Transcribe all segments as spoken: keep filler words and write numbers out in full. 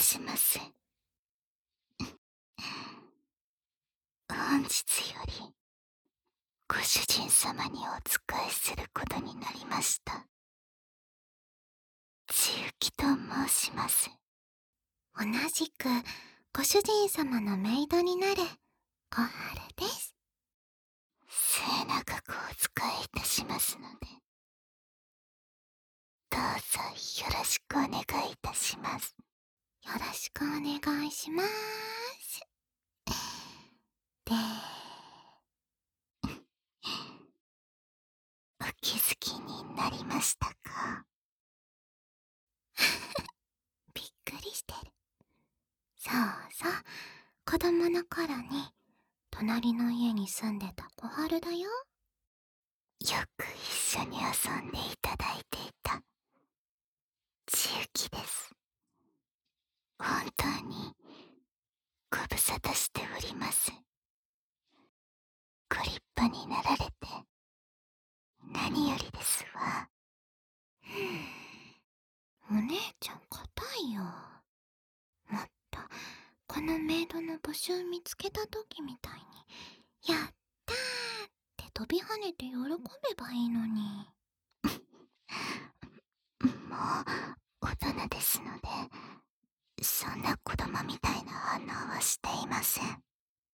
します。本日よりご主人様にお仕えすることになりました千雪と申します。 同じくご主人様のメイドになる小春です。 末永くお仕えいたしますので、どうぞよろしくお願いいたします。 よろしくお願いします。で、 お気づきになりましたか？ びっくりしてる。そうそう、子供の頃に隣の家に住んでた小春だよ。 よく一緒に遊んでいただいていた千雪です。本当にご無沙汰しております。ご立派になられて何よりですわ。 お姉ちゃん硬いよ。もっとこのメイドの募集見つけた時みたいにやったーって飛び跳ねて喜べばいいのに。 もう大人ですので、そんな子供みたいな反応はしていません。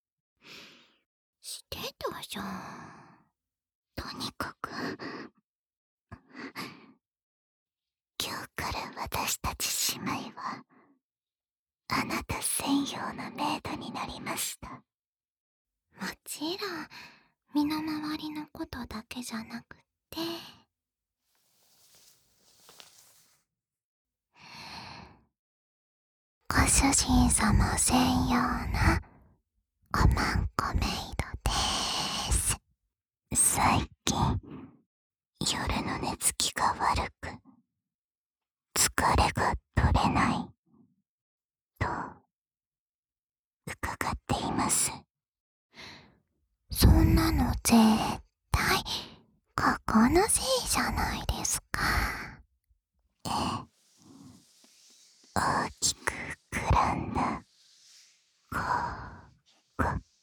してたじゃん。 とにかく今日から私たち姉妹はあなた専用のメイドになりました。 もちろん身の回りのことだけじゃなくて、ご主人様専用のおまんこメイドでーす。 最近夜の寝つきが悪く疲れが取れないと伺っています。 そんなの絶対ここのせいじゃないですか。 ええ、大きく膨らんだここ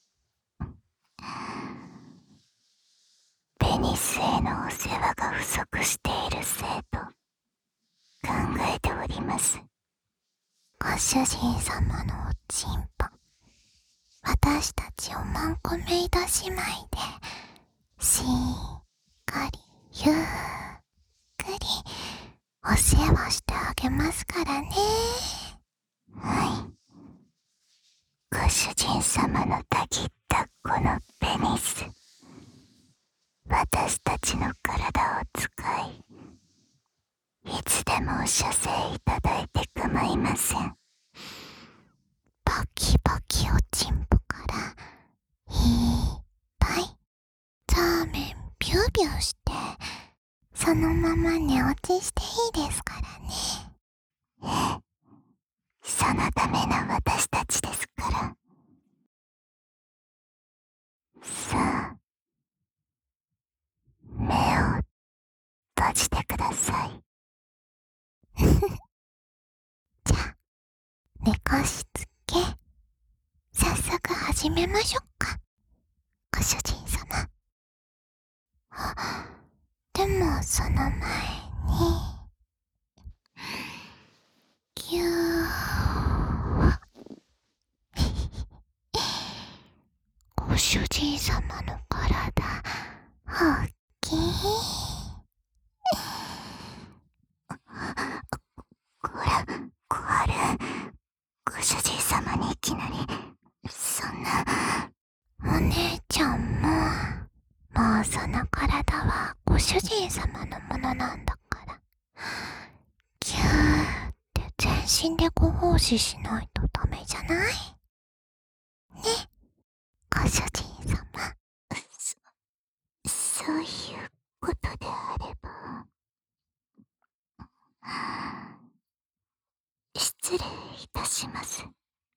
ベニスへのお世話が不足しているせいと考えております。 ご主人様のおちんぽ、私たちおまんこメイド姉妹でしっかりゆっくりお世話してあげますからね。 はい。ご主人様のたぎったこのペニス、私たちの体を使い、いつでもお射精いただいて構いません。 バキバキおちんぽからいっぱいザーメンビュービューして、そのまま寝落ちしていいですからね。 ええ、そのための私たちですから。さあ、目を閉じてください。 じゃあ、猫しつけ、早速始めましょうか、ご主人様。あ、でもその前に、ぎゅーご主人様の体、大きい。 こら、小春、ご主人様にいきなり、そんな。 お姉ちゃんも、もうその体はご主人様のものなんだから、ぎゅーって全身でご奉仕しないとダメじゃない？ね、ご主人様。 そ、そういうことであれば。失礼いたします。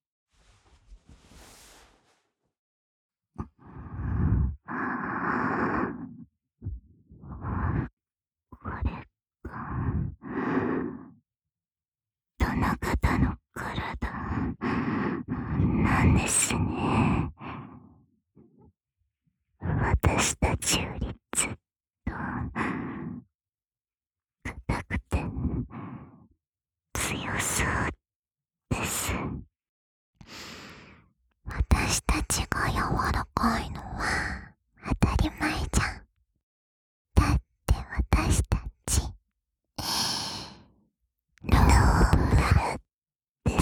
これがどの方の体私たちよりずっと硬くて強そうです。 私たちが柔らかいのは当たり前じゃん。だって私たちノーブラです。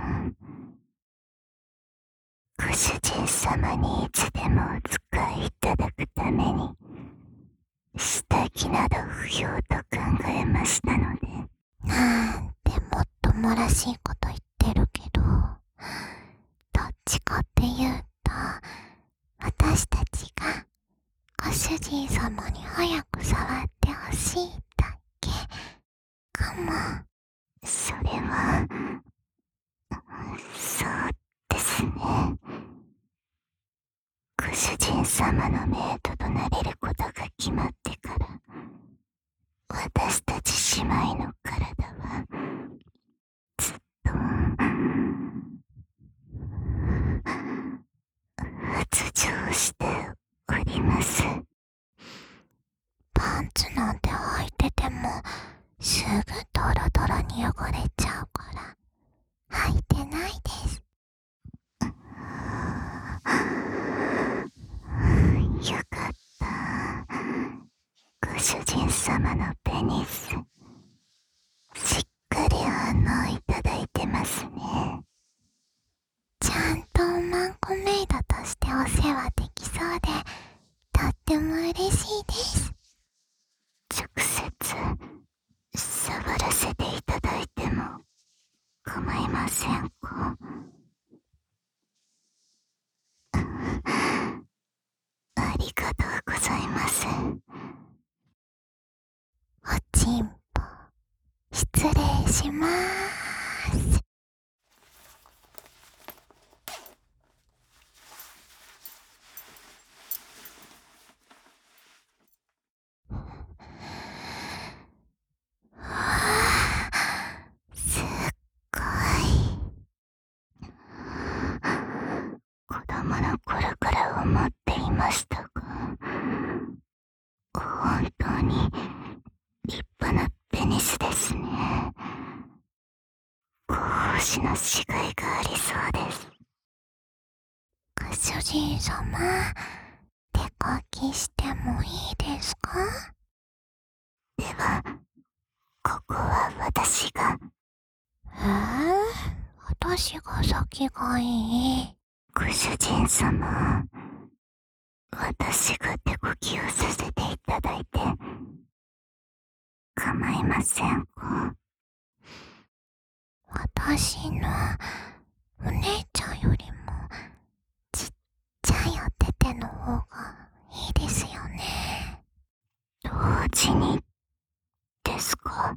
ご主人様にいつでもお使いいただくために下着など不要と考えましたので。 なんてもっともらしいこと言ってるけど、どっちかっていうと私たちがご主人様に早く触ってほしいだけかも。 それはそうですね。ご主人様のメイドとなれることが決まってから私たち姉妹の体はずっと発情しております。 パンツなんて履いててもすぐドロドロに汚れちゃうから履いてないです。 よかった。ご主人様のペニスしっかり反応いただいてますね。 ちゃんとおまんこメイドとしてお世話できそうでとっても嬉しいです。 直接触らせていただいても構いませんか？ありがとうございます。 おちんぽ失礼しまーす。 すっごい。子供の頃から思っていましたが、本当に立派なペニスですね。ご奉仕のしがいがありそうです。 ご主人様、手こきしてもいいですか？ では、ここは私が。 えー、私が先がいい。 ご主人様、私が手こきをさせていただいて構いませんか？ 私のお姉ちゃんよりもちっちゃいお手手の方がいいですよね。 同時にですか？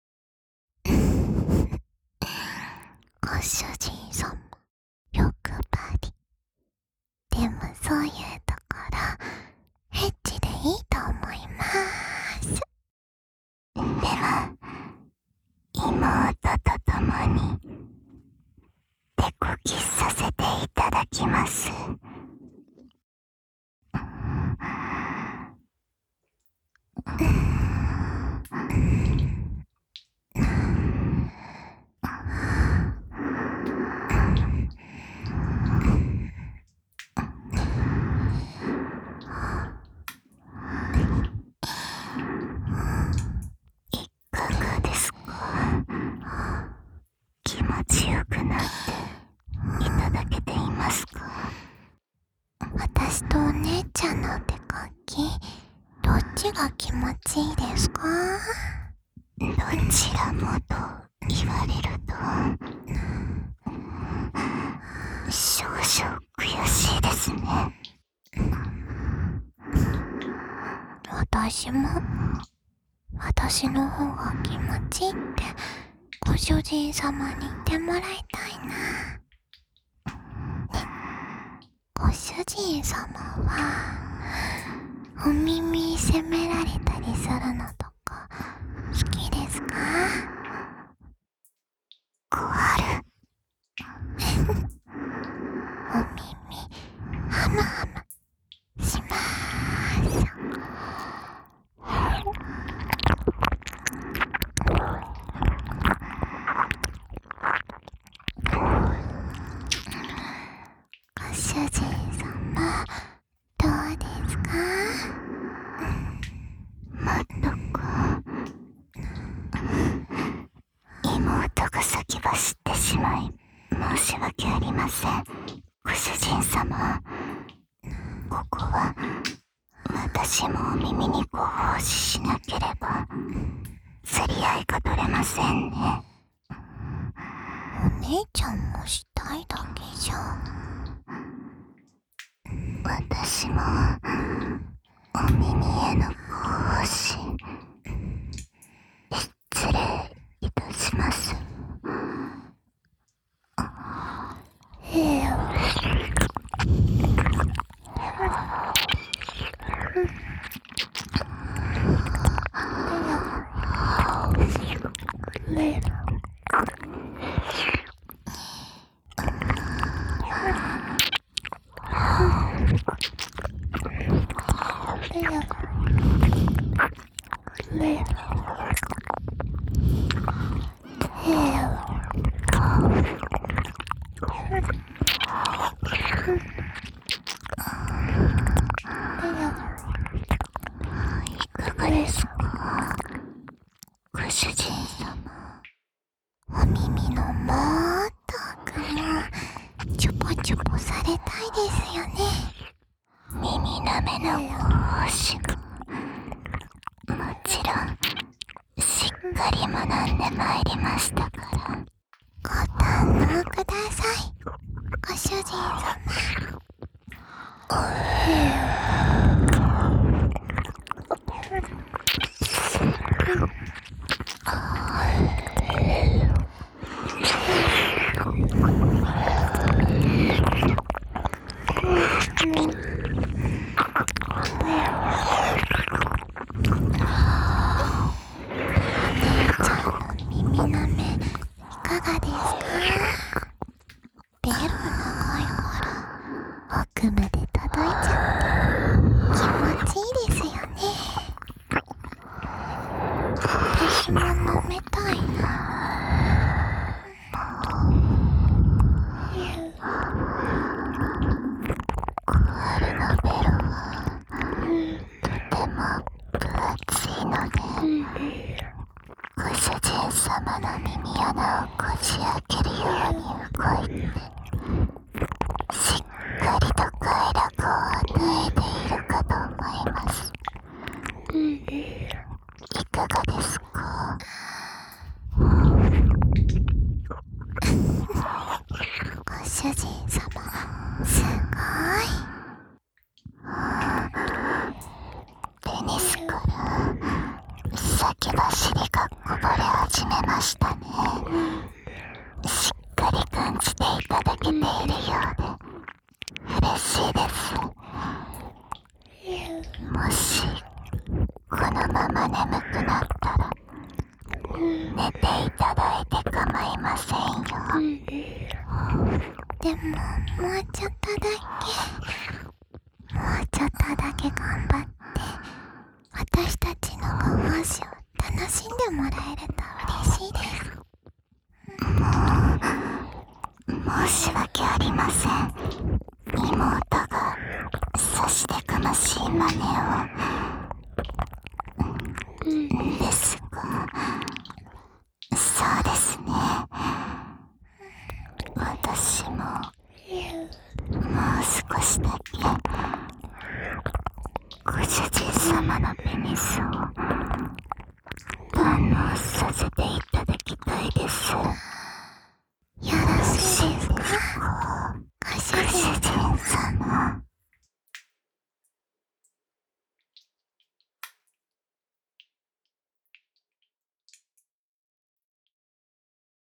ご主人様、欲張り。でもそういうところエッチでいいと思います。 では、妹と共に手こきさせていただきます。いかがですか？気持ちよくなっていただけていますか？ 私とお姉ちゃんの手こき、どっちが気持ちいいですか？ どちらもと言われると少々悔しいですね。 私も私の方が気持ちいいってご主人様に言ってもらいたいな。ご主人様はお耳責められたりするのとか好きですか？ 小春お耳ハムハムしまーす。 しまい申し訳ありません。ご主人様、ここは私もお耳にご奉仕しなければ釣り合いが取れませんね。 お姉ちゃんもしたいだけじゃん。 私もお耳へのご奉仕失礼いたします。いかがですか、ご主人様。 お耳のもっと奥もチョポチョポされたいですよね。 耳なめのご奉仕ももちろんしっかり学んでまいりましたから。 ご堪能ください、ご主人様。耳なめいかがですか？ベロ長いから奥まで届いちゃって気持ちいいですよね。私も舐めたいな。 コアルのベロはとても分厚いので、ご主人様の耳穴をこじ開けるように動いてしっかりと快楽を与えているかと思います。いかがですか？ ご主人様、すごい。 ペニスから先走りがこぼれ始めましたね。しっかり感じていただけているようで嬉しいです。もしこのまま眠くなったら寝ていただいて構いませんよ。 でももうちょっとだけもうちょっとだけ頑張って私たちのご奉仕を楽しんでもらえると嬉しいです。 もう申し訳ありません。妹がそしてかましい真似をですが、そうですね、私ももう少しだけご主人様のペニスを堪能させて